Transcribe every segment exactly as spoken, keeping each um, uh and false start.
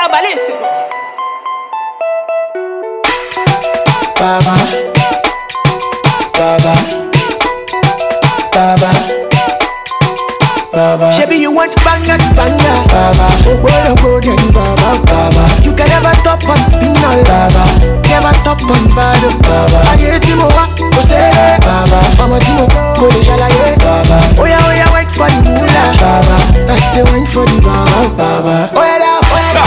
Oya ballistic. Baba, Baba, Baba, Baba. Shebi you want banger to banger. Baba, oh boy, oh boy, then Baba, Baba. You can never top on spinal. Baba, never top on bad. Baba, I get him over, go say Baba, I'm a timo, go to Jalaye. Baba, oh yeah, oh yeah, wait for the moolah. Baba, I say wait for the Baba, Baba. oh yeah, da, oh yeah,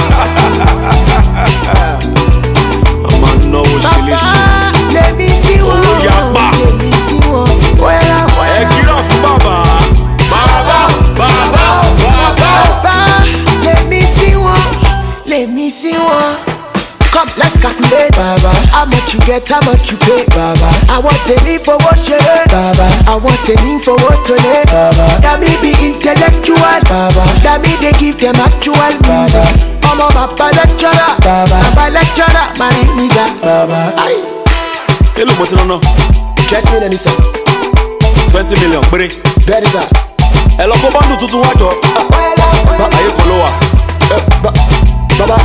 I'm a no shilishi. let me see one. Oh yeah, ba. Let me see one. Oh yeah, da, oh yeah. Hey, get off, Baba. Baba, Baba, Baba. Baba, let me see one. Let me see one. Come, let's calculate. Baba, how much you get, how much you pay. Baba, I want a name for what you heard. Baba, I want a name for what to lay. Baba, that me be intellectual. Baba, that me they give them actual music. I'm a Baba lecturer. Baba, Baba lecturer, my nigga. Baba. Aye. Hello, what's on now? twenty million is up. twenty million, buddy. That is up. Hello, go back to two wajo. Aye, kolowa. Baba.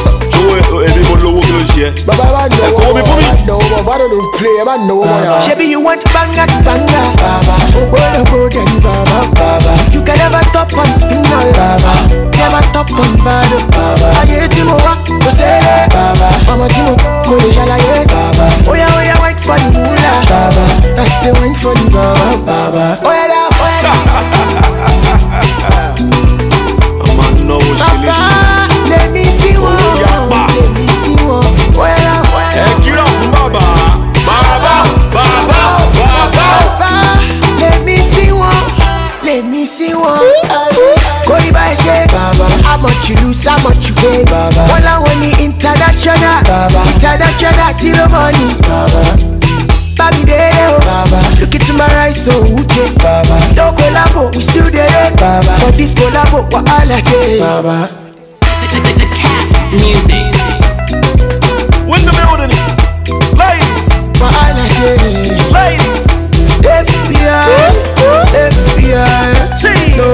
Baba, I know, I don't play, I know. Shebi, you want banger to banger. Baba, oh boy, oh boy, then Baba, Baba. You can never top on spinal. Baba, never top on bad. Baba, I get him over, go say Baba, I'm a timo, go to Jalaye. Baba, oh yeah, oh yeah, wait for the moolah. Baba, I say wait for the Baba, Baba. oh yeah, da, oh yeah, I'm a no shilishi. Baba, let me see one. yeah, ba. Let me see one. Oh yeah, da, oh yeah. Hey, get off, Baba. Baba, Baba, Baba. Baba, let me see one. Let me see one. Go buy shit. Baba, how much you lose, how much you pay. Baba, all I want is international. Baba, international, zero money. Baba, Baby, there, oh. Baba, Look into my eyes, so uche. Baba, No collabo, we still there. Baba, for this collabo, what all I get. Baba. The cat music. When the building, ladies, What all I get. ladies. F B I, F B I. Gee. No,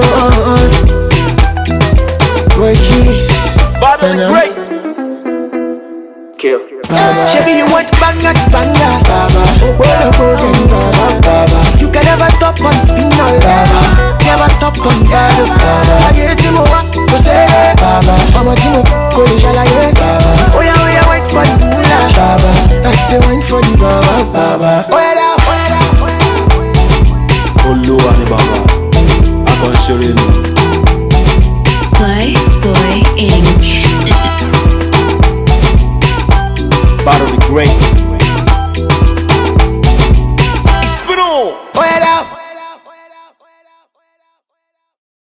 Roy Keys. Bottle the great. Kill. Shebi, you want banger to banger. Baba, oh boy, oh boy, then Baba, Baba, you can never top on spinal. Baba, never top on bad. I get him over, go say Baba, I'm a timo, go to Jalaye. Baba, oh yeah, oh yeah, wait for the moolah. Baba, I say wait for the Baba, Baba. oh yeah, da, oh yeah, da, oh yeah, da. Olúwa ni Baba, akọ́ṣẹ́rẹ́ ni. Playboy Incorporated. Bottle the great. It's been on. Oh yeah, da.